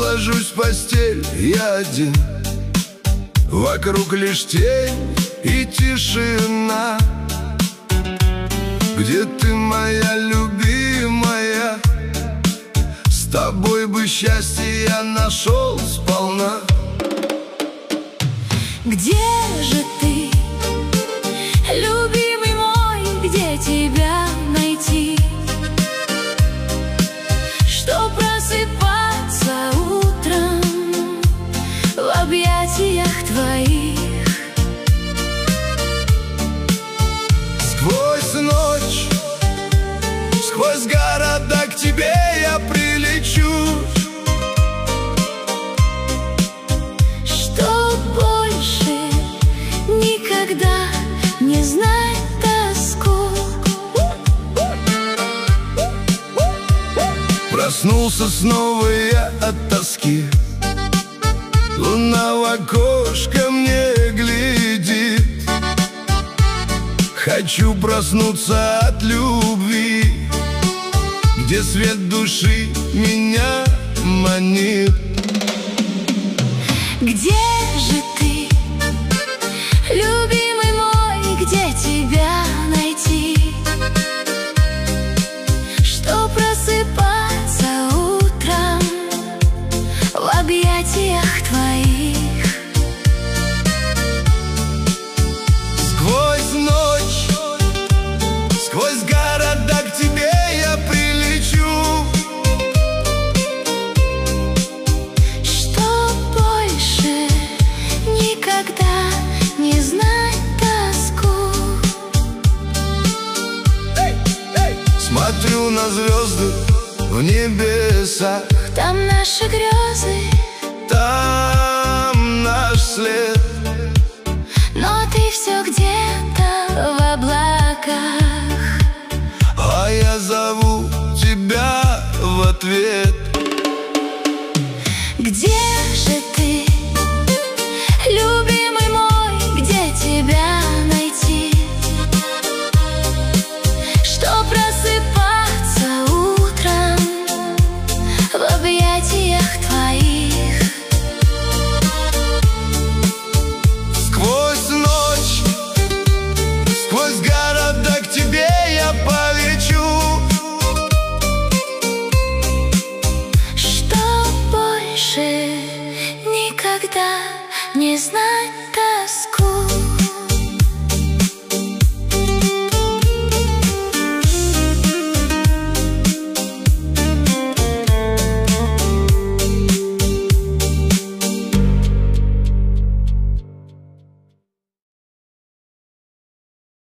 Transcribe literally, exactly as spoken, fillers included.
ложусь в постель я один, вокруг лишь тень и тишина. Где ты, моя любимая? С тобой бы счастье я нашел сполна. Где же ты, любимый мой, где тебя найти? Что просыпаться утром в объятиях твоих. Сквозь ночь, сквозь города к тебе я прилечу, чтоб больше никогда не знать тоску. Проснулся снова я от тоски, луна в окошко мне глядит. Хочу проснуться от любви, где свет души меня манит. Где же ты, любимый мой, где тебя найти? Что просыпаться утром в объятиях твоих. Сквозь ночь, сквозь города к тебе я прилечу, чтоб больше никогда не знать тоску. смотрю на звезды в небесах, Там наши грезы, там наш след. но ты все где-то в облаках. А я зову тебя в ответ. Где же ты, любимый мой, где тебя найти? Что просыпаться утром в объятиях твоих. Сквозь ночь, сквозь города к тебе я полечу, Чтоб больше никогда не знать тоску.